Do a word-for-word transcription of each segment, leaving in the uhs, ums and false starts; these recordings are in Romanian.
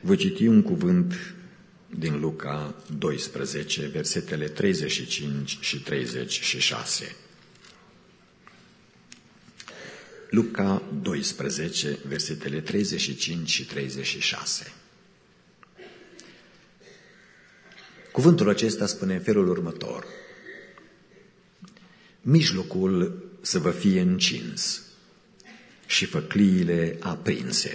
Voi citi un cuvânt din Luca doisprezece, versetele treizeci și cinci și treizeci și șase. Luca doisprezece, versetele treizeci și cinci și treizeci și șase. Cuvântul acesta spune în felul următor: mijlocul să vă fie încins și făcliile aprinse.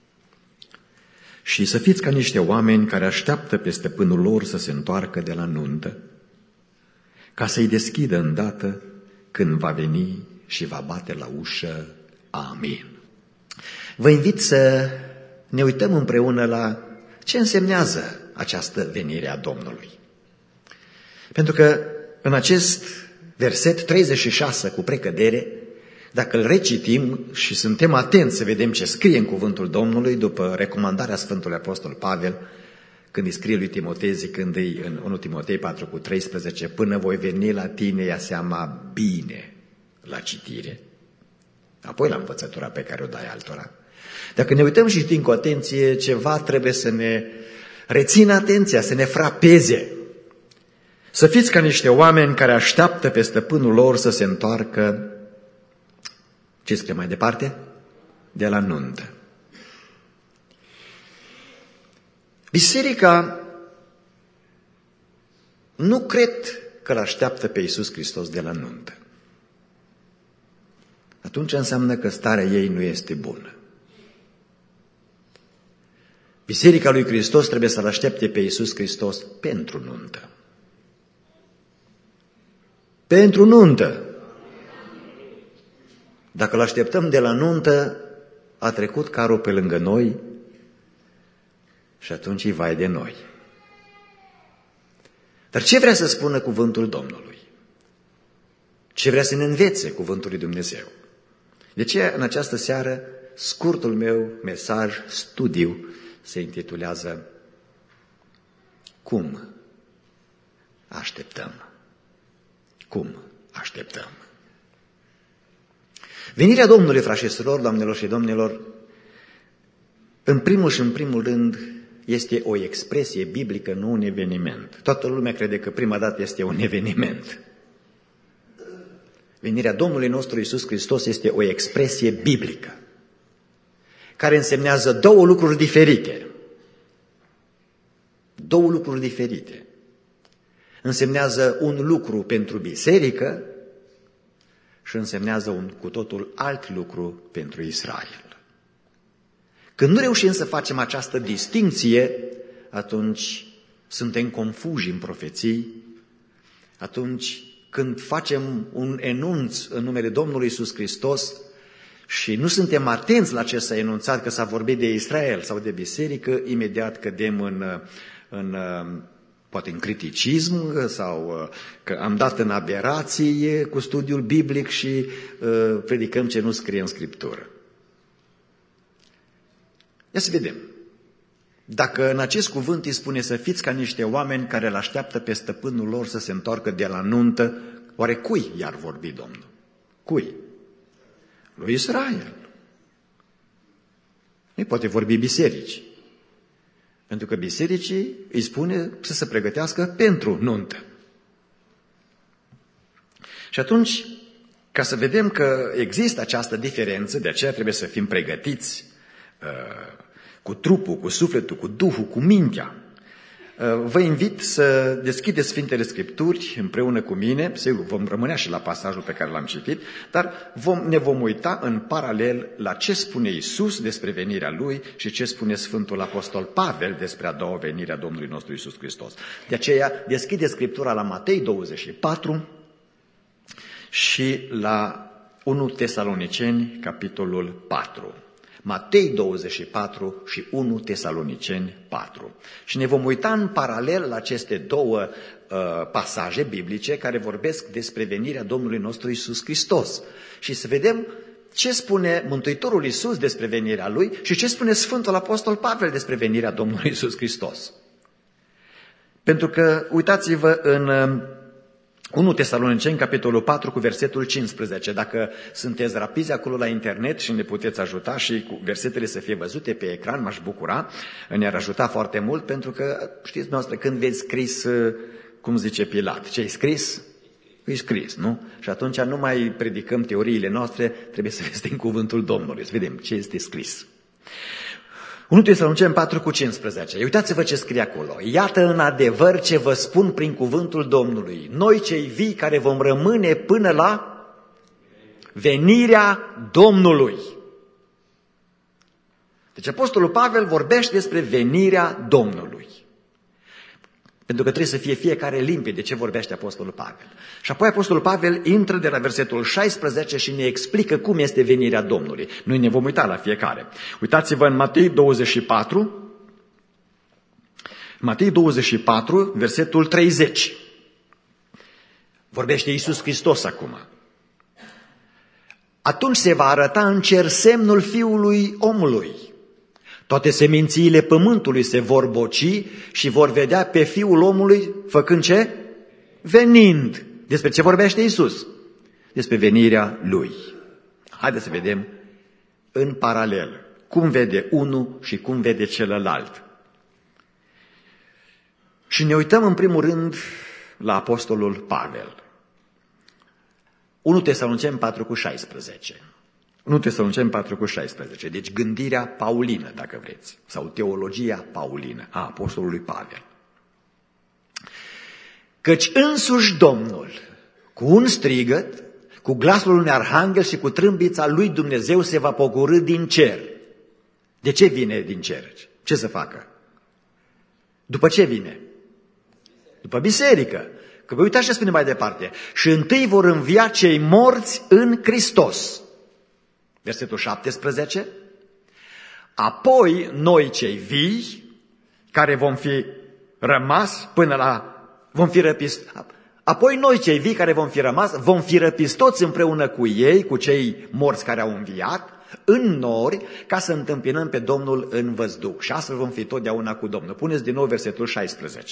Și să fiți ca niște oameni care așteaptă pe stăpânul lor să se întoarcă de la nuntă, ca să-i deschidă îndată când va veni și va bate la ușă. Amin. Vă invit să ne uităm împreună la ce însemnează această venire a Domnului. Pentru că în acest verset treizeci și șase, cu precădere, dacă îl recitim și suntem atenți să vedem ce scrie în cuvântul Domnului, după recomandarea Sfântului Apostol Pavel, când îi scrie lui Timotei, zicându-i în unu Timotei patru cu treisprezece, până voi veni la tine, ia seama bine la citire, apoi la învățătura pe care o dai altora. Dacă ne uităm și știm cu atenție, ceva trebuie să ne rețină atenția, să ne frapeze. Să fiți ca niște oameni care așteaptă pe stăpânul lor să se întoarcă, ce scrie mai departe? De la nuntă. Biserica nu cred că îl așteaptă pe Iisus Hristos de la nuntă. Atunci înseamnă că starea ei nu este bună. Biserica lui Hristos trebuie să-L aștepte pe Iisus Hristos pentru nuntă. Pentru nuntă. Dacă îl așteptăm de la nuntă, a trecut carul pe lângă noi și atunci îi vai de noi. Dar ce vrea să spună cuvântul Domnului? Ce vrea să ne învețe cuvântul lui Dumnezeu? De ce în această seară scurtul meu mesaj, studiu, se intitulează Cum așteptăm? Cum așteptăm? Venirea Domnului, frați și surori, doamnelor și domnilor, în primul și în primul rând este o expresie biblică, nu un eveniment. Toată lumea crede că prima dată este un eveniment. Venirea Domnului nostru Iisus Hristos este o expresie biblică, care însemnează două lucruri diferite. Două lucruri diferite. Însemnează un lucru pentru biserică și însemnează un cu totul alt lucru pentru Israel. Când nu reușim să facem această distincție, atunci suntem confuși în profeții, atunci când facem un enunț în numele Domnului Iisus Hristos și nu suntem atenți la ce s-a enunțat, că s-a vorbit de Israel sau de biserică, imediat cădem în, în, poate în criticism sau că am dat în aberații cu studiul biblic și uh, predicăm ce nu scrie în Scriptură. Ia să vedem. Dacă în acest cuvânt îi spune să fiți ca niște oameni care îl așteaptă pe stăpânul lor să se întoarcă de la nuntă, oare cui i-ar vorbi Domnul? Cui? Lui Israel. Nu poate vorbi bisericii. Pentru că bisericii îi spune să se pregătească pentru nuntă. Și atunci, ca să vedem că există această diferență, de aceea trebuie să fim pregătiți uh, cu trupul, cu sufletul, cu Duhul, cu mintea. Vă invit să deschideți Sfintele Scripturi împreună cu mine, sigur vom rămâne și la pasajul pe care l-am citit, dar vom, ne vom uita în paralel la ce spune Iisus despre venirea Lui și ce spune Sfântul Apostol Pavel despre a doua venire a Domnului nostru Iisus Hristos. De aceea deschideți Scriptura la Matei douăzeci și patru și la unu Tesaloniceni, capitolul patru. Matei douăzeci și patru și unu Tesaloniceni patru. Și ne vom uita în paralel la aceste două uh, pasaje biblice care vorbesc despre venirea Domnului nostru Iisus Hristos. Și să vedem ce spune Mântuitorul Iisus despre venirea Lui și ce spune Sfântul Apostol Pavel despre venirea Domnului Iisus Hristos. Pentru că, uitați-vă în uh, unu Tesaloniceni, capitolul patru, cu versetul cincisprezece. Dacă sunteți rapizi acolo la internet și ne puteți ajuta și cu versetele să fie văzute pe ecran, m-aș bucura, ne-ar ajuta foarte mult, pentru că, știți noastră, când vezi scris, cum zice Pilat, ce-ai scris? E scris, nu? Și atunci nu mai predicăm teoriile noastre, trebuie să vestim cuvântul Domnului, să vedem ce este scris. unu Tesaloniceni patru cu cincisprezece. Uitați-vă ce scrie acolo. Iată în adevăr ce vă spun prin cuvântul Domnului. Noi cei vii care vom rămâne până la venirea Domnului. Deci Apostolul Pavel vorbește despre venirea Domnului. Pentru că trebuie să fie fiecare limpede de ce vorbește Apostolul Pavel. Și apoi Apostolul Pavel intră de la versetul șaisprezece și ne explică cum este venirea Domnului. Noi ne vom uita la fiecare. Uitați-vă în Matei douăzeci și patru, Matei douăzeci și patru, versetul treizeci. Vorbește Iisus Hristos acum. Atunci se va arăta în cer semnul Fiului omului. Toate semințiile pământului se vor boci și vor vedea pe Fiul omului făcând ce? Venind. Despre ce vorbește Iisus? Despre venirea Lui. Haideți să vedem în paralel cum vede unul și cum vede celălalt. Și ne uităm în primul rând la Apostolul Pavel. unu Tesaloniceni patru cu șaisprezece. unu Tesaloniceni patru cu șaisprezece. Deci gândirea paulină, dacă vreți, sau teologia paulină a Apostolului Pavel. Căci însuși Domnul, cu un strigăt, cu glasul unui arhanghel și cu trâmbița lui Dumnezeu se va pogorî din cer. De ce vine din cer? Ce să facă? După ce vine? După biserică. Că vă uitați ce spune mai departe. Și întâi vor învia cei morți în Hristos. Versetul șaptesprezece. Apoi noi cei vii, care vom fi rămas până la... vom fi răpiți. Apoi noi cei vii care vom fi rămas, vom fi răpiți toți împreună cu ei, cu cei morți care au înviat, în nori, ca să întâmpinăm pe Domnul în văzduh. Și astfel vom fi totdeauna cu Domnul. Puneți din nou versetul șaisprezece.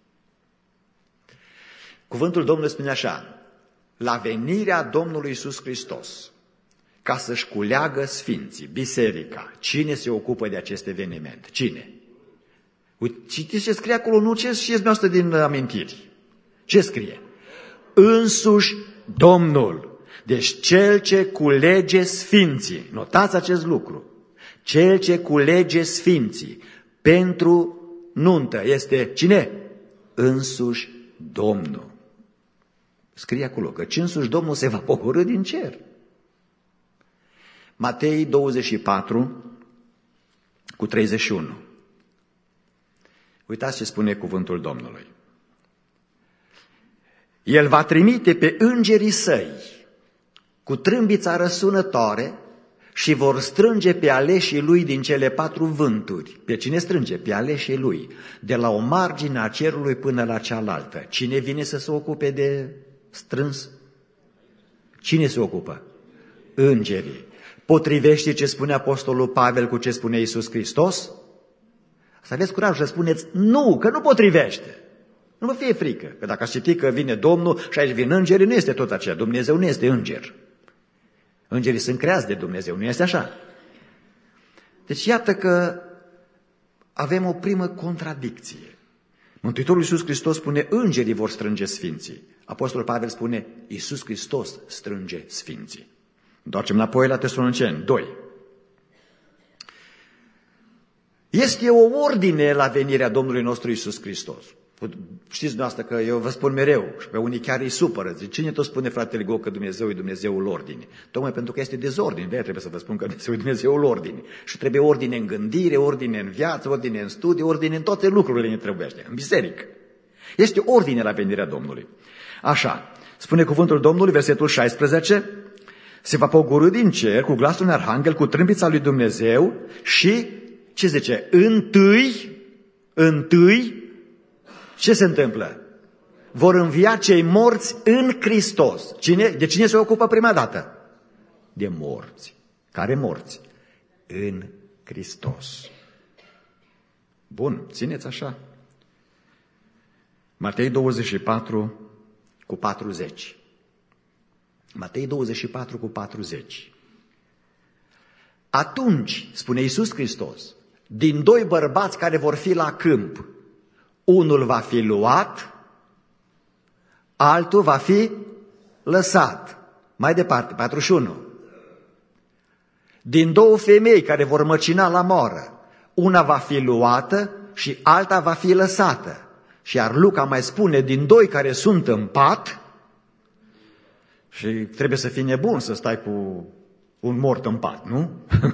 Cuvântul Domnului spune așa: la venirea Domnului Iisus Hristos, ca să-și culeagă sfinții, biserica. Cine se ocupă de acest eveniment? Cine? Uite, citiți ce scrie acolo, nu ce știți noastră din amintiri. Ce scrie? Însuși Domnul. Deci cel ce culege sfinții, notați acest lucru, cel ce culege sfinții pentru nuntă este cine? Însuși Domnul. Scrie acolo că însuși Domnul se va pogorî din cer. Matei douăzeci și patru cu treizeci și unu. Uitați ce spune cuvântul Domnului. El va trimite pe îngerii săi cu trâmbița răsunătoare și vor strânge pe aleșii lui din cele patru vânturi. Pe cine strânge? Pe aleșii lui. De la o margine a cerului până la cealaltă. Cine vine să se ocupe de strâns? Cine se ocupă? Îngerii. Potrivește ce spune Apostolul Pavel cu ce spune Iisus Hristos? Să aveți curaj să spuneți nu, că nu potrivește. Nu vă fie frică, că dacă ați citit că vine Domnul și aici vin îngerii, nu este tot aceea. Dumnezeu nu este înger. Îngerii sunt creați de Dumnezeu, nu este așa? Deci iată că avem o primă contradicție. Mântuitorul Iisus Hristos spune, îngerii vor strânge sfinții. Apostolul Pavel spune, Iisus Hristos strânge sfinții. Întoarcem înapoi la Tesaloniceni doi. Este o ordine la venirea Domnului nostru Iisus Hristos. Știți noastră că eu vă spun mereu și pe unii chiar îi supără. Zic, cine tot spune fratele Go că Dumnezeu e Dumnezeul ordine? Tocmai pentru că este dezordine. De-aia trebuie să vă spun că Dumnezeu e Dumnezeul ordine. Și trebuie ordine în gândire, ordine în viață, ordine în studii, ordine în toate lucrurile ne trebuiește. În biserică. Este ordine la venirea Domnului. Așa, spune cuvântul Domnului, versetul șaisprezece, se va pogorî din cer cu glasul unui arhanghel, cu trâmbița lui Dumnezeu și, ce zice, întâi, întâi, ce se întâmplă? Vor învia cei morți în Hristos. Cine? De cine se ocupă prima dată? De morți. Care morți? În Hristos. Bun, țineți așa. Matei douăzeci și patru cu cu patruzeci. Matei douăzeci și patru cu patruzeci. Atunci, spune Iisus Hristos, din doi bărbați care vor fi la câmp, unul va fi luat, altul va fi lăsat. Mai departe, patruzeci și unu. Din două femei care vor măcina la moară, una va fi luată și alta va fi lăsată. Și iar Luca mai spune, din doi care sunt în pat, și trebuie să fii nebun să stai cu un mort în pat, nu?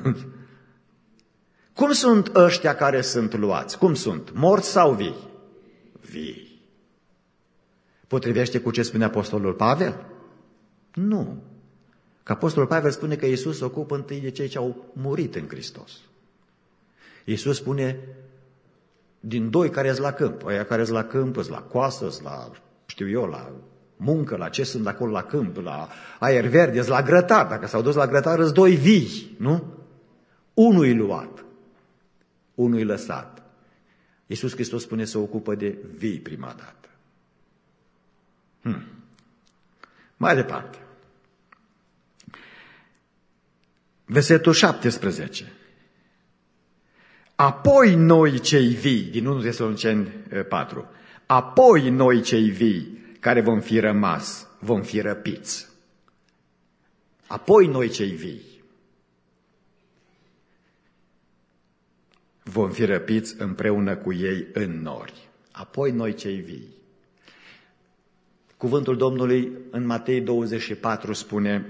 Cum sunt ăștia care sunt luați? Cum sunt? Morți sau vii? Vii. Potrivește cu ce spune Apostolul Pavel? Nu. Că Apostolul Pavel spune că Iisus se ocupă întâi de cei ce au murit în Hristos. Iisus spune, din doi care sunt la câmp, ăia care sunt la câmp, sunt la coasă, sunt la, știu eu, la muncă, la ce sunt acolo la câmp, la aer verde, sunt la grătar. Dacă s-au dus la grătar, sunt doi vii, nu? Unul e luat, unul e lăsat. Iisus Hristos spune se ocupă de vii prima dată. Hmm. Mai departe. Versetul șaptesprezece. Apoi noi cei vii, din întâi Tesaloniceni patru, apoi noi cei vii care vom fi rămas, vom fi răpiți. Apoi noi cei vii vom fi răpiți împreună cu ei în nori. Apoi noi cei vii. Cuvântul Domnului în Matei douăzeci și patru spune,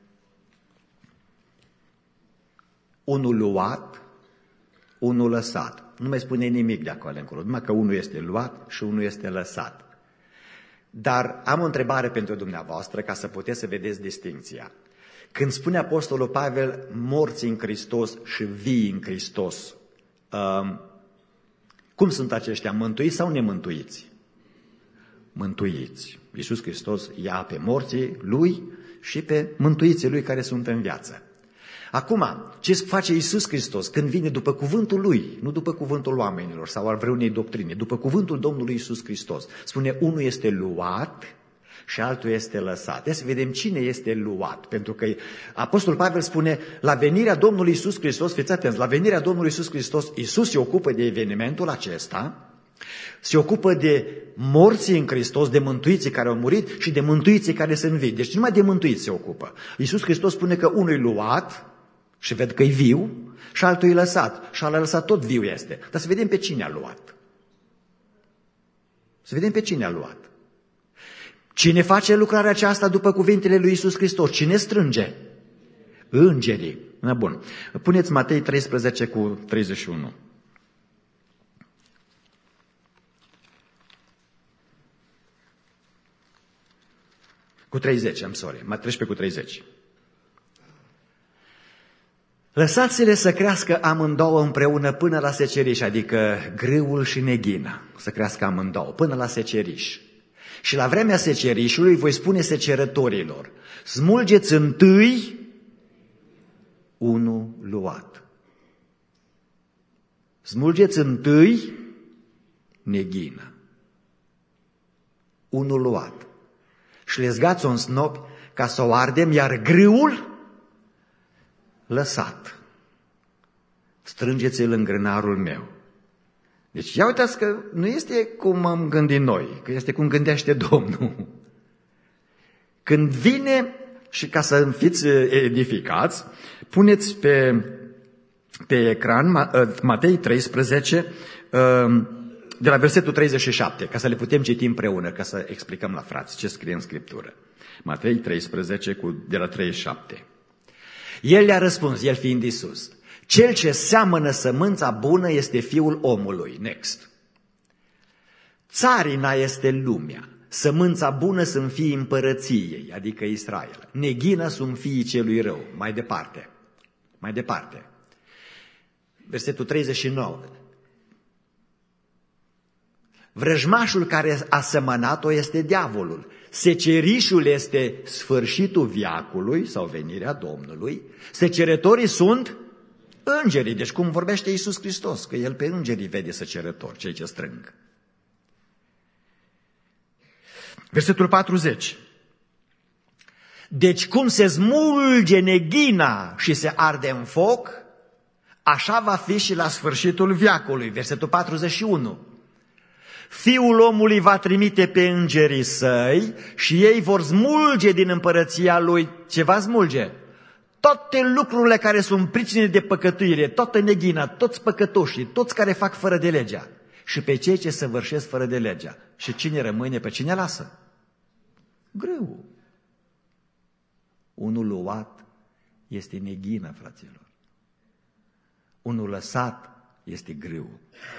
unul luat, unul lăsat. Nu mai spune nimic de acolo încolo, numai că unul este luat și unul este lăsat. Dar am o întrebare pentru dumneavoastră ca să puteți să vedeți distincția. Când spune Apostolul Pavel morți în Hristos și vii în Hristos, um, cum sunt aceștia? Mântuiți sau nemântuiți? Mântuiți. Iisus Hristos ia pe morții Lui și pe mântuiții Lui care sunt în viață. Acum, ce face Iisus Hristos când vine după cuvântul Lui, nu după cuvântul oamenilor sau al vreunei doctrine, după cuvântul Domnului Iisus Hristos, spune unul este luat și altul este lăsat. Ia să vedem cine este luat, pentru că Apostolul Pavel spune la venirea Domnului Iisus Hristos, fiți atenți, la venirea Domnului Iisus Hristos, Iisus se ocupă de evenimentul acesta, se ocupă de morții în Hristos, de mântuiții care au murit și de mântuiții care sunt vii. Deci numai de mântuiți se ocupă. Iisus Hristos spune că unul e luat și ved că e viu și altul e lăsat. Și al lăsat tot viu este. Dar să vedem pe cine a luat. Să vedem pe cine a luat. Cine face lucrarea aceasta după cuvintele lui Iisus Hristos? Cine strânge? Îngerii. Na, bun. Puneți Matei treisprezece cu treizeci și unu. Cu treizeci, am sorry. treisprezece cu treizeci. Lăsați-le să crească amândouă împreună până la seceriș, adică grâul și neghina, să crească amândouă, până la seceriș. Și la vremea secerișului voi spune secerătorilor, smulgeți întâi unul luat. Smulgeți întâi neghina. Unul luat. Și lezgați-o în snopi ca să o ardem, iar grâul lăsat. Strângeți-l în grânarul meu. Deci ia uitați că nu este cum am gândit noi, că este cum gândește Domnul. Când vine, și ca să fiți edificați, puneți pe, pe ecran Matei treisprezece, de la versetul treizeci și șapte, ca să le putem citi împreună, ca să explicăm la frați ce scrie în Scriptură. Matei treisprezece, cu, de la treizeci și șapte. El le-a răspuns, el fiind Iisus, cel ce seamănă sămânța bună este Fiul omului. Next. Țarina este lumea, sămânța bună sunt fiii împărăției, adică Israel. Neghina sunt fiii celui rău. Mai departe. Mai departe. Versetul treizeci și nouă. Vrăjmașul care a sămănat-o este diavolul. Secerișul este sfârșitul veacului sau venirea Domnului. Secerătorii sunt îngerii. Deci cum vorbește Iisus Hristos, că El pe îngerii vede secerători, cei ce strâng. Versetul patruzeci. Deci cum se smulge neghina și se arde în foc, așa va fi și la sfârșitul veacului. Versetul patruzeci și unu. Fiul omului va trimite pe îngerii săi și ei vor smulge din împărăția lui. Ce va smulge? Toate lucrurile care sunt pricine de păcătuire, toată neghina, toți păcătoșii, toți care fac fără de legea și pe cei ce săvârșesc fără de legea. Și cine rămâne, pe cine lasă? Greu. Unul luat este neghină, fraților. Unul lăsat este grâu.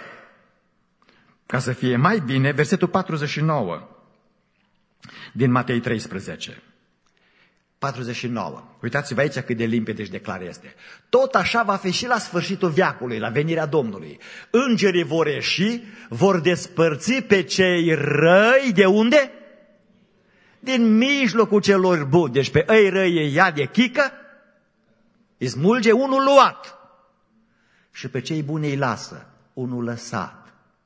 Ca să fie mai bine, versetul patruzeci și nouă din Matei treisprezece. patruzeci și nouă. Uitați-vă aici cât de limpede își declară este. Tot așa va fi și la sfârșitul veacului, la venirea Domnului. Îngerii vor ieși, vor despărți pe cei răi de unde? Din mijlocul celor buni. Deci pe ei răi îi ia de chică, îi smulge unul luat. Și pe cei buni îi lasă, unul lăsat.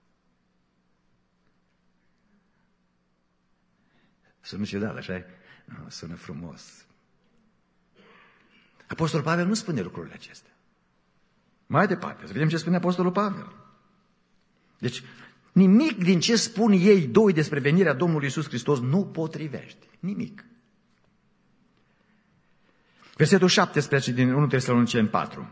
Sună ciudat, așa? Nu, sună frumos. Apostolul Pavel nu spune lucrurile acestea. Mai departe, să vedem ce spune Apostolul Pavel. Deci, nimic din ce spun ei doi despre venirea Domnului Iisus Hristos nu potrivește. Nimic. Versetul șaptesprezece din unu Tesaloniceni patru.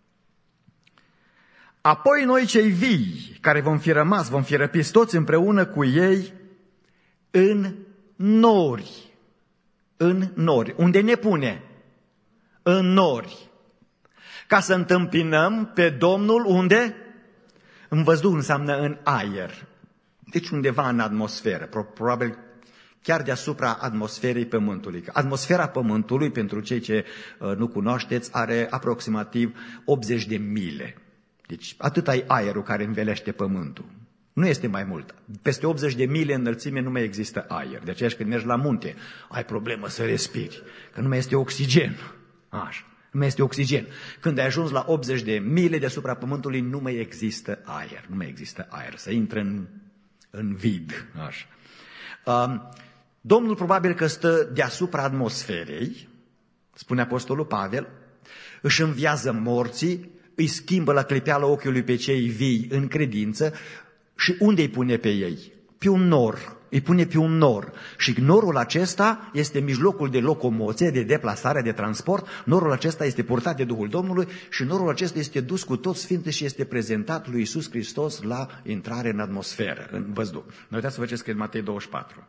Apoi noi cei vii, care vom fi rămas, vom fi răpiți toți împreună cu ei în nori. În nori. Unde ne pune? În nori. Ca să întâmpinăm pe Domnul unde? În văzduh înseamnă în aer. Deci undeva în atmosferă. Probabil chiar deasupra atmosferei Pământului. Atmosfera Pământului, pentru cei ce uh, nu cunoașteți, are aproximativ optzeci de mile. Deci atât ai aerul care învelește Pământul. Nu este mai mult. Peste optzeci de mile înălțime nu mai există aer. De aceea când mergi la munte, ai problemă să respiri, că nu mai este oxigen. Așa, nu mai este oxigen. Când ai ajuns la optzeci de mile deasupra Pământului, nu mai există aer. Nu mai există aer. Să intră în, în vid. Așa. Um, Domnul probabil că stă deasupra atmosferei, spune Apostolul Pavel, își înviază morții, îi schimbă la clipeală ochiului pe cei vii în credință. Și unde îi pune pe ei? Pe un nor. Îi pune pe un nor. Și norul acesta este mijlocul de locomoție, de deplasare, de transport. Norul acesta este purtat de Duhul Domnului și norul acesta este dus cu toți sfinții și este prezentat lui Iisus Hristos la intrare în atmosferă, în văzduh. Uitați-vă ce scrie în Matei douăzeci și patru.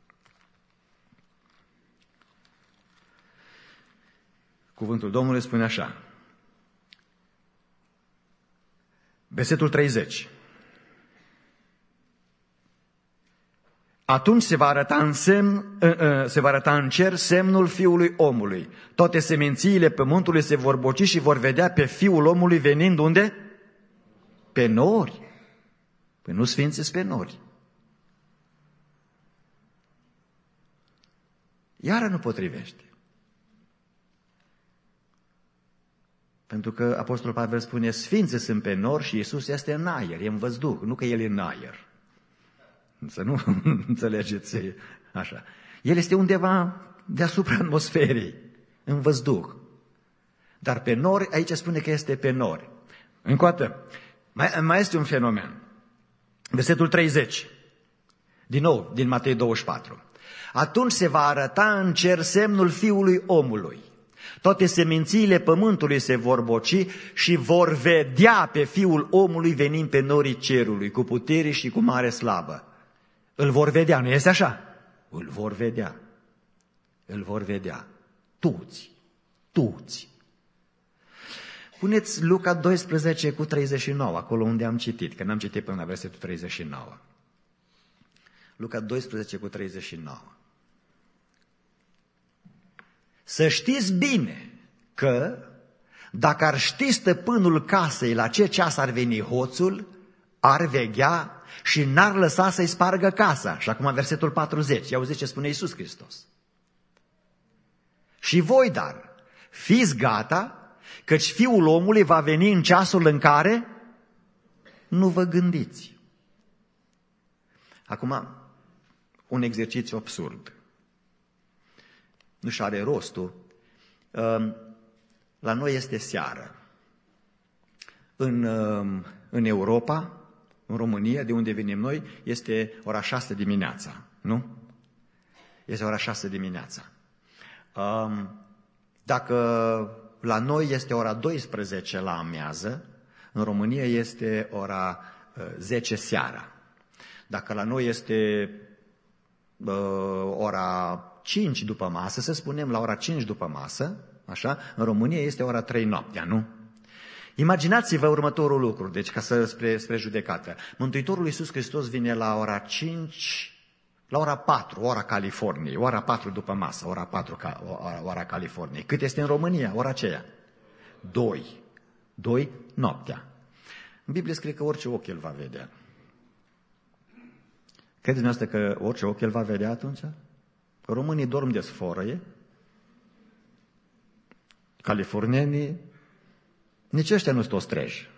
Cuvântul Domnului spune așa. Versetul treizeci. Atunci se va arăta în semn, se va arăta în cer semnul Fiului Omului. Toate semințiile pământului se vor boci și vor vedea pe Fiul Omului venind unde? Pe nori. Păi nu sfinți pe nori. Iară nu potrivește. Pentru că Apostolul Pavel spune, sfinții sunt pe nori și Iisus este în aer, e în văzduh, nu că El e în aer. Să nu înțelegeți așa. El este undeva deasupra atmosferei, în văzduh. Dar pe nori, aici spune că este pe nori. Încă o dată, mai, mai este un fenomen. Versetul treizeci, din nou, din Matei douăzeci și patru. Atunci se va arăta în cer semnul Fiului Omului. Toate semințiile pământului se vor boci și vor vedea pe Fiul Omului venind pe norii cerului, cu putere și cu mare slavă. Îl vor vedea, nu este așa? Îl vor vedea. Îl vor vedea. Toți. Toți. Puneți Luca doisprezece cu treizeci și nouă, acolo unde am citit, că n-am citit până la versetul treizeci și nouă. Luca doisprezece cu treizeci și nouă. Să știți bine că dacă ar ști stăpânul casei la ce ceas ar veni hoțul, ar veghea și n-ar lăsa să-i spargă casa. Și acum versetul patruzeci, ia auziți ce spune Iisus Hristos. Și voi, dar, fiți gata, căci Fiul omului va veni în ceasul în care nu vă gândiți. Acum, un exercițiu absurd. Nu-și are rostul. La noi este seară. În, în Europa, în România, de unde venim noi, este ora șase dimineața, nu? Este ora șase dimineața. Dacă la noi este ora douăsprezece la amiază, în România este ora zece seara. Dacă la noi este uh, ora cinci după masă, să spunem la ora cinci după masă, așa, în România este ora trei noaptea, nu? Imaginați-vă următorul lucru, deci ca să spre, spre judecată. Mântuitorul Iisus Hristos vine la ora cinci, la ora patru, ora Californiei, ora patru după masă, ora patru, ora, ora Californiei. Cât este în România, ora aceea? doi. doi noaptea. În Biblie scrie că orice ochi el va vedea. Credeți dumneavoastră că orice ochi el va vedea atunci? Că românii dorm de sforăie, californienii, nici ăștia nu sunt ostreji.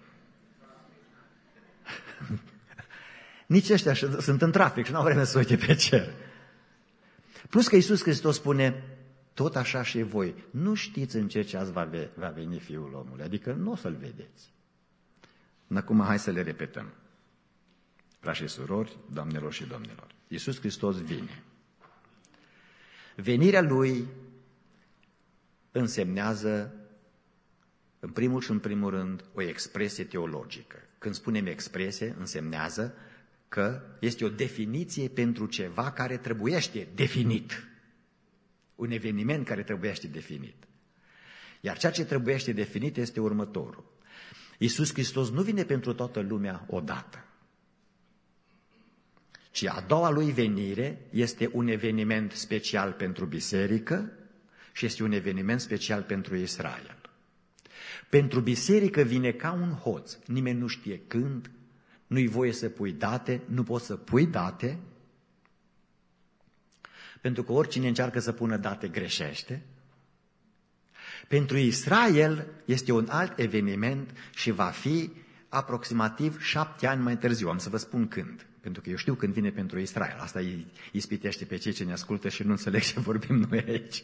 Nici ăștia sunt în trafic și nu au vreme să uite pe cer. Plus că Iisus Hristos spune, tot așa și voi, nu știți în ce ceas va, ve- va veni Fiul omului, adică nu o să-L vedeți. Acum hai să le repetăm. Frați și surori, doamnelor și domnilor, Iisus Hristos vine. Venirea Lui însemnează, în primul și în primul rând, o expresie teologică. Când spunem expresie, însemnează că este o definiție pentru ceva care trebuiește definit. Un eveniment care trebuiește definit. Iar ceea ce trebuiește definit este următorul. Iisus Hristos nu vine pentru toată lumea odată, ci a doua Lui venire este un eveniment special pentru biserică și este un eveniment special pentru Israel. Pentru biserică vine ca un hoț, nimeni nu știe când, nu-i voie să pui date, nu poți să pui date, pentru că oricine încearcă să pună date greșește. Pentru Israel este un alt eveniment și va fi aproximativ șapte ani mai târziu. Am să vă spun când, pentru că eu știu când vine pentru Israel. Asta îi ispitește pe cei ce ne ascultă și nu înțeleg ce vorbim noi aici.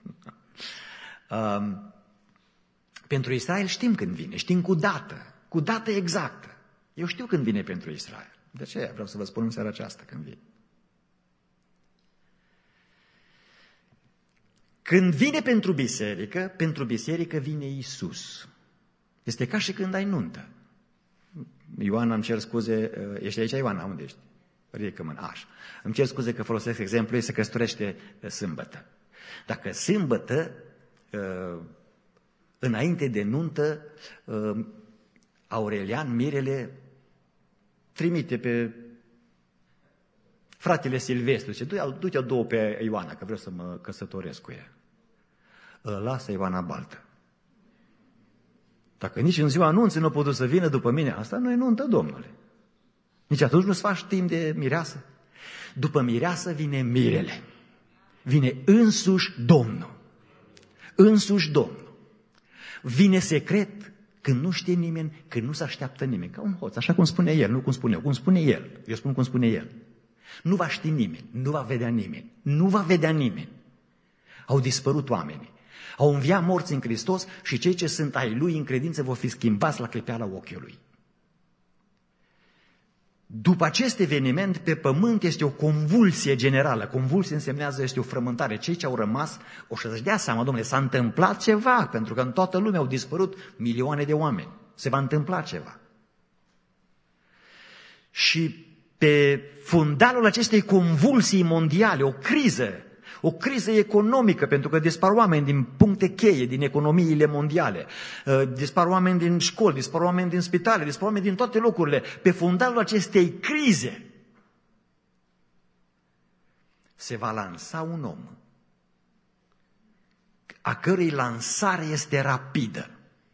um, pentru Israel știm când vine, știm cu dată, cu dată exactă. Eu știu când vine pentru Israel. De aceea vreau să vă spun în seara aceasta când vine. Când vine pentru biserică, pentru biserică vine Iisus. Este ca și când ai nuntă. Ioana, îmi cer scuze, ești aici, Ioana, unde ești? Ridică mâna, așa. Îmi cer scuze că folosesc exemplu, ei se căsătorește sâmbătă. Dacă sâmbătă, înainte de nuntă, Aurelian, mirele, trimite pe fratele Silvestru, zice, du-te două pe Ioana, că vreau să mă căsătoresc cu ea. Lasă Ioana baltă. Dacă nici în ziua anunții nu a putut să vină după mine, asta nu e nuntă, Domnule. Nici atunci nu-ți faci timp de mireasă. După mireasă vine mirele. Vine însuși Domnul. Însuși Domnul. Vine secret când nu știe nimeni, când nu se așteaptă nimeni. Ca un hoț, așa cum spune el, nu cum spune eu, cum spune el. Eu spun cum spune el. Nu va ști nimeni, nu va vedea nimeni, nu va vedea nimeni. Au dispărut oamenii, au înviat morți în Hristos și cei ce sunt ai Lui în credință vor fi schimbați la clipeala ochiului. După acest eveniment, pe pământ este o convulsie generală. Convulsie însemnează este o frământare. Cei ce au rămas o să-și dea seama, domnule, s-a întâmplat ceva, pentru că în toată lumea au dispărut milioane de oameni. Se va întâmpla ceva. Și pe fundalul acestei convulsii mondiale, o criză, o criză economică, pentru că dispar oameni din puncte cheie, din economiile mondiale, dispar oameni din școli, dispar oameni din spitale, dispar oameni din toate locurile. Pe fundalul acestei crize se va lansa un om, a cărui lansare este rapidă.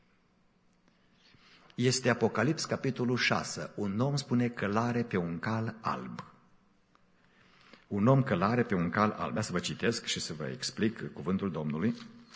Este Apocalips, capitolul șase. Un om spune călare pe un cal alb. Un om călare pe un cal alb. Să vă citesc și să vă explic cuvântul Domnului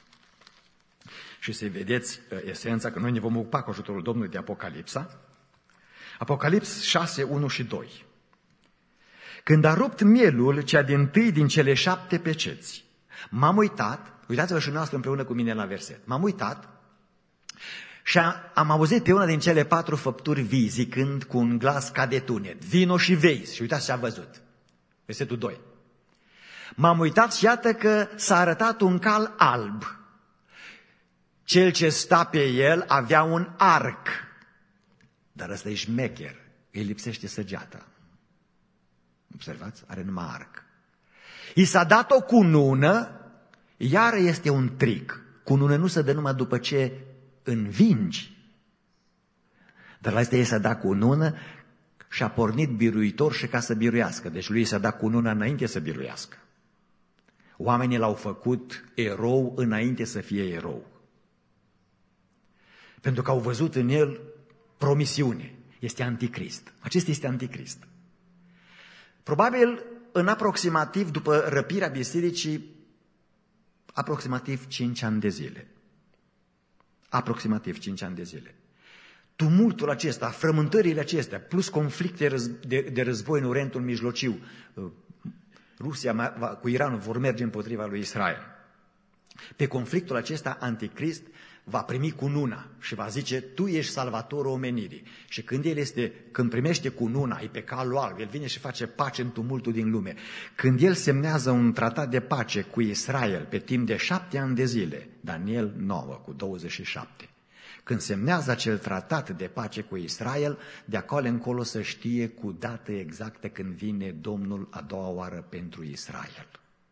și să vedeți esența, că noi ne vom ocupa cu ajutorul Domnului de Apocalipsa. Apocalips șase, unu și doi. Când a rupt mielul, cea dintâi din cele șapte peceți, m-am uitat, uitați-vă și noastră împreună cu mine la verset, m-am uitat și am auzit pe una din cele patru făpturi vii, zicând cu un glas ca de tunet, vino și vezi. Și uitați ce a văzut. Versetul doi. M-am uitat și iată că s-a arătat un cal alb. Cel ce sta pe el avea un arc, dar ăsta e șmecher, îi lipsește săgeata. Observați? Are numai arc. I s-a dat o cunună, iar este un tric. Cunună nu se dă numai după ce învingi. Dar la asta i s-a dat cunună și a pornit biruitor și ca să biruiască. Deci lui i s-a dat cununa înainte să biruiască. Oamenii l-au făcut erou înainte să fie erou. Pentru că au văzut în el promisiune. Este anticrist. Acesta este anticrist. Probabil în aproximativ, după răpirea bisericii, aproximativ cinci ani de zile. Aproximativ cinci ani de zile. Tumultul acesta, frământările acestea, plus conflicte de, de război în Orientul Mijlociu, Rusia cu Iranul vor merge împotriva lui Israel. Pe conflictul acesta, anticrist va primi cununa și va zice, tu ești salvatorul omenirii. Și când el este, când primește cununa, e pe calul alb, el vine și face pace în tumultul din lume. Când el semnează un tratat de pace cu Israel pe timp de șapte ani de zile, Daniel nouă cu douăzeci și șapte, când semnează acel tratat de pace cu Israel, de acolo încolo să știe cu dată exactă când vine Domnul a doua oară pentru Israel.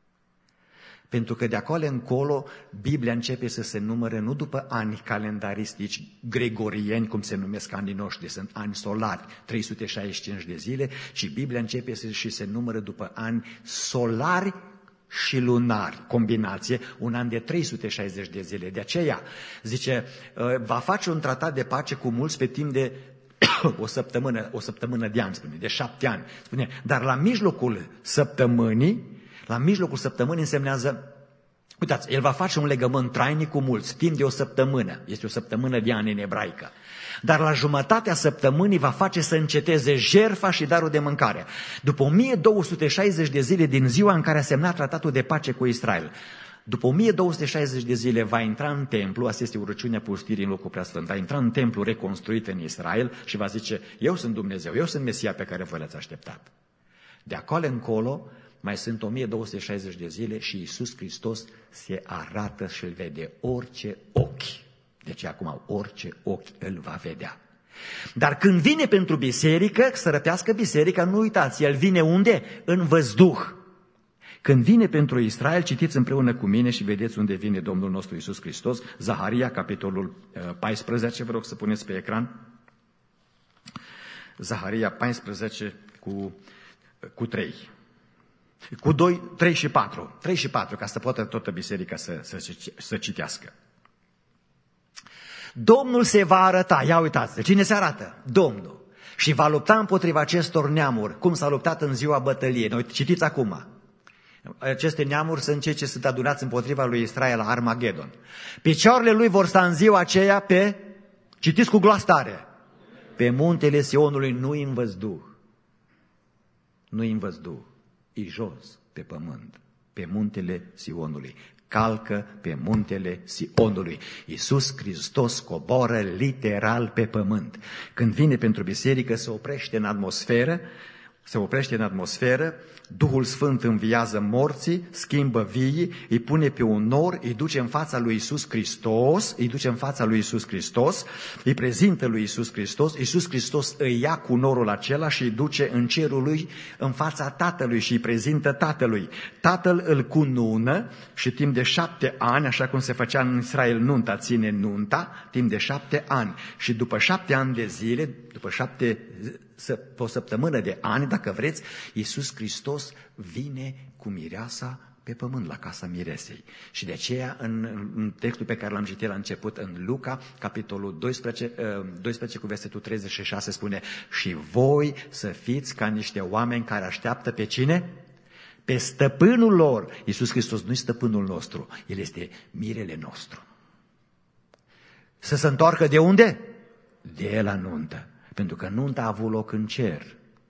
Pentru că de acolo încolo Biblia începe să se numere nu după ani calendaristici gregorieni, cum se numesc anii noștri, sunt ani solari, trei sute șaizeci și cinci de zile, ci Biblia începe să, și se numere după ani solari și lunari, combinație, un an de trei sute șaizeci de zile. De aceea, zice, va face un tratat de pace cu mulți pe timp de o săptămână, o săptămână de ani, spune, de șapte ani. Spune, dar la mijlocul săptămânii, la mijlocul săptămânii însemnează, uitați, el va face un legământ trainic cu mulți, timp de o săptămână, este o săptămână de ani în ebraică, dar la jumătatea săptămânii va face să înceteze jertfa și darul de mâncare. După o mie două sute șaizeci de zile din ziua în care a semnat tratatul de pace cu Israel, după o mie două sute șaizeci de zile va intra în templu, asta este urăciunea pustirii în locul preasfânt, va intra în templu reconstruit în Israel și va zice, eu sunt Dumnezeu, eu sunt Mesia pe care voi l-ați așteptat. De acolo încolo mai sunt o mie două sute șaizeci de zile și Iisus Hristos se arată și îl vede orice ochi. Deci acum orice ochi îl va vedea. Dar când vine pentru biserică, să răpească biserica, nu uitați, el vine unde? În văzduh. Când vine pentru Israel, citiți împreună cu mine și vedeți unde vine Domnul nostru Iisus Hristos. Zaharia, capitolul paisprezece, vă rog să puneți pe ecran. Zaharia paisprezece cu, cu trei. Cu doi, trei și patru. trei și patru, ca să poată toată biserica să, să, să citească. Domnul se va arăta, ia uitați, cine se arată? Domnul. Și va lupta împotriva acestor neamuri, cum s-a luptat în ziua bătăliei. Noi citiți acum. Aceste neamuri sunt cei ce sunt adunați împotriva lui Israel la Armagedon. Picioarele lui vor sta în ziua aceea pe, citiți cu glas tare, pe muntele Sionului, nu în văzduh. Nu în văzduh. E jos, pe pământ, pe muntele Sionului. Calcă pe muntele Sionului. Iisus Hristos coboară literal pe pământ. Când vine pentru biserică, se oprește în atmosferă, se oprește în atmosferă, Duhul Sfânt înviază morții, schimbă viii, îi pune pe un nor, îi duce în fața lui Iisus Hristos, îi duce în fața lui Iisus Hristos, îi prezintă lui Iisus Hristos, Iisus Hristos îi ia cu norul acela și îi duce în cerul lui, în fața Tatălui și îi prezintă Tatălui. Tatăl îl cunună și timp de șapte ani, așa cum se făcea în Israel nunta, ține nunta, timp de șapte ani. Și după șapte ani de zile, după șapte o săptămână de ani, dacă vreți, Iisus Hristos vine cu mireasa pe pământ, la casa miresei. Și de aceea, în, în textul pe care l-am citit la început, în Luca, capitolul doisprezece, doisprezece cu versetul treizeci și șase, spune, și voi să fiți ca niște oameni care așteaptă pe cine? Pe stăpânul lor. Iisus Hristos nu-i stăpânul nostru, El este mirele nostru. Să se întoarcă de unde? De la nuntă. Pentru că nunta a avut loc în cer.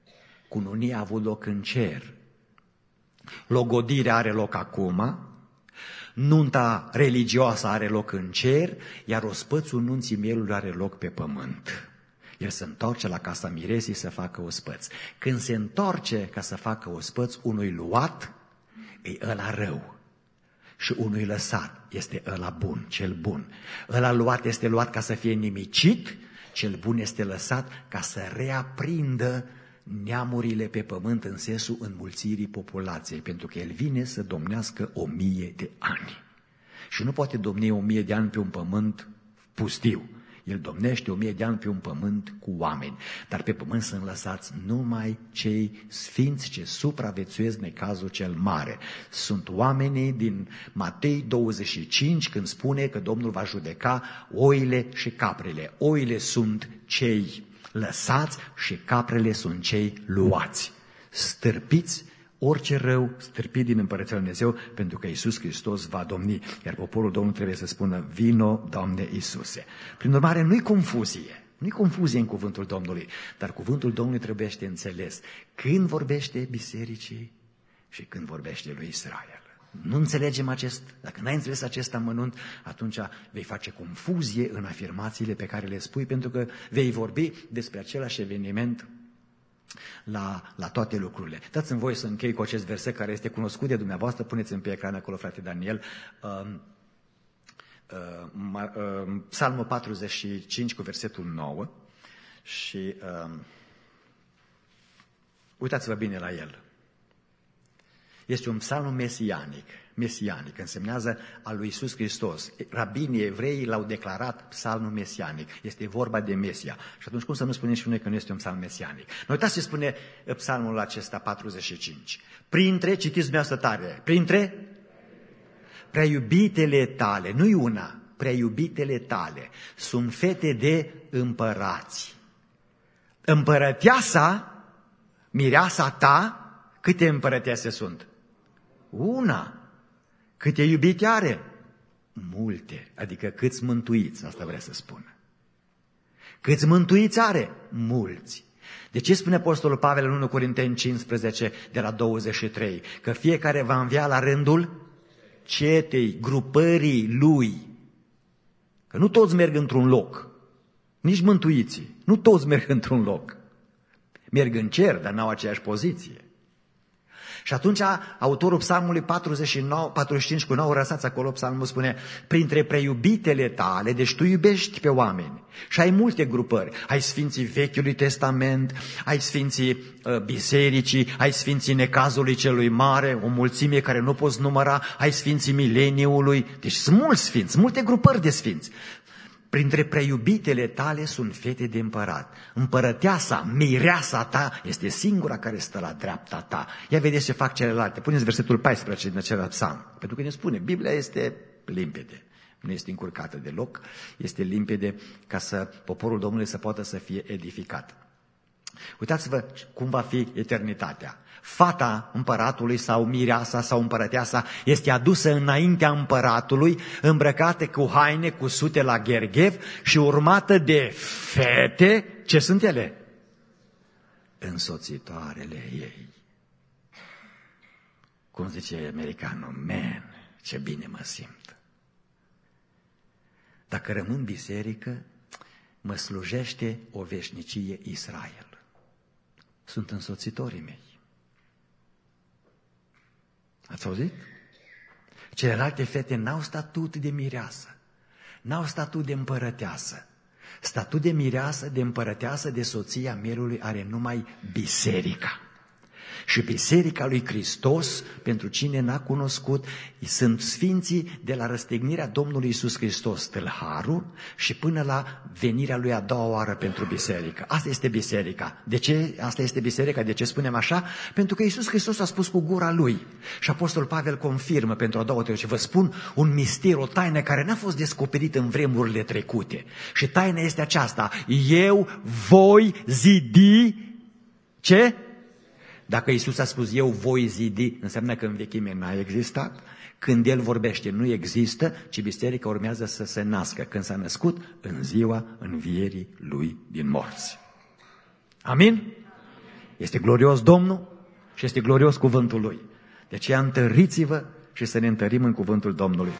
Cununia a avut loc în cer. Logodirea are loc acum, nunta religioasă are loc în cer, iar ospățul nunții mielului are loc pe pământ. El se întoarce la casa miresii să facă ospăț. Când se întoarce ca să facă ospăț, unui luat e ăla rău și unui lăsat este ăla bun, cel bun. Ăla luat este luat ca să fie nimicit, cel bun este lăsat ca să reaprindă neamurile pe pământ în sensul înmulțirii populației, pentru că el vine să domnească o mie de ani. Și nu poate domni o mie de ani pe un pământ pustiu. El domnește o mie de ani pe un pământ cu oameni, dar pe pământ sunt lăsați numai cei sfinți ce supraviețuiesc necazul cel mare. Sunt oamenii din Matei douăzeci și cinci când spune că Domnul va judeca oile și caprele. Oile sunt cei lăsați și caprele sunt cei luați. Stârpiți orice rău, stârpit din Împărăția Lui Dumnezeu, pentru că Iisus Hristos va domni, iar poporul Domnului trebuie să spună, vino, Doamne Iisuse. Prin urmare, nu-i confuzie, nu-i confuzie în cuvântul Domnului, dar cuvântul Domnului trebuie înțeles când vorbește bisericii și când vorbește lui Israel. Nu înțelegem acest, dacă n-ai înțeles acest amănunt, atunci vei face confuzie în afirmațiile pe care le spui, pentru că vei vorbi despre același eveniment La, la toate lucrurile. Dați-mi voie să închei cu acest verset care este cunoscut de dumneavoastră, puneți-mi pe ecran acolo, frate Daniel, uh, uh, uh, Psalmul patruzeci și cinci cu versetul nouă și uh, uitați-vă bine la el. Este un psalm mesianic, mesianic, însemnează al lui Iisus Hristos. Rabinii evrei l-au declarat psalmul mesianic. Este vorba de Mesia. Și atunci cum să nu spunem și noi că nu este un psalm mesianic? Noi uitați ce spune psalmul acesta patruzeci și cinci. Printre, citiți dumneavoastră tare, printre prea iubitele tale, nu-i una, prea iubitele tale, sunt fete de împărați. Împărăteasa, mireasa ta, câte împărătese sunt? Una. Câte iubite are? Multe. Adică câți mântuiți, asta vrea să spună. Câți mântuiți are? Mulți. De ce spune Apostolul Pavel în unu Corinteni cincisprezece, de la douăzeci și trei? Că fiecare va învia la rândul cetei, grupării lui. Că nu toți merg într-un loc. Nici mântuiții. Nu toți merg într-un loc. Merg în cer, dar n-au aceeași poziție. Și atunci autorul psalmului patruzeci și nouă, patruzeci și cinci cu nouă, răsați acolo, psalmul spune, printre preiubitele tale, deci tu iubești pe oameni și ai multe grupări, ai sfinții Vechiului Testament, ai sfinții uh, bisericii, ai sfinții necazului celui mare, o mulțime care nu poți număra, ai sfinții mileniului, deci sunt mulți sfinți, multe grupări de sfinți. Printre preiubitele tale sunt fete de împărat. Împărăteasa, mireasa ta, este singura care stă la dreapta ta. Ia vedeți ce fac celelalte. Puneți versetul paisprezece din acela psalm. Pentru că ne spune, Biblia este limpede. Nu este încurcată deloc. Este limpede ca să poporul Domnului să poată să fie edificat. Uitați-vă cum va fi eternitatea. Fata împăratului sau mireasa sau împărăteasa este adusă înaintea împăratului, îmbrăcată cu haine cu sute la gherghev și urmată de fete. Ce sunt ele? Însoțitoarele ei. Cum zice americanul, man, ce bine mă simt. Dacă rămân biserică, mă slujește o veșnicie Israel. Sunt însoțitorii mei. Ați auzit? Celelalte fete n-au statut de mireasă, n-au statut de împărăteasă. Statut de mireasă, de împărăteasă, de soția mielului are numai biserica. Și biserica lui Hristos, pentru cine n-a cunoscut, sunt sfinții de la răstignirea Domnului Iisus Hristos, tâlharul, și până la venirea lui a doua oară pentru biserică. Asta este biserica. De ce asta este biserica? De ce spunem așa? Pentru că Iisus Hristos a spus cu gura lui. Și Apostolul Pavel confirmă pentru a doua oară și vă spun un mister, o taină care n-a fost descoperită în vremurile trecute. Și taina este aceasta. Eu voi zidi ce? Dacă Iisus a spus, eu voi zidi, înseamnă că în vechime n-a existat. Când El vorbește, nu există, ci biserica urmează să se nască. Când s-a născut, în ziua învierii Lui din morți. Amin? Este glorios Domnul și este glorios cuvântul Lui. De aceea întăriți-vă și să ne întărim în cuvântul Domnului.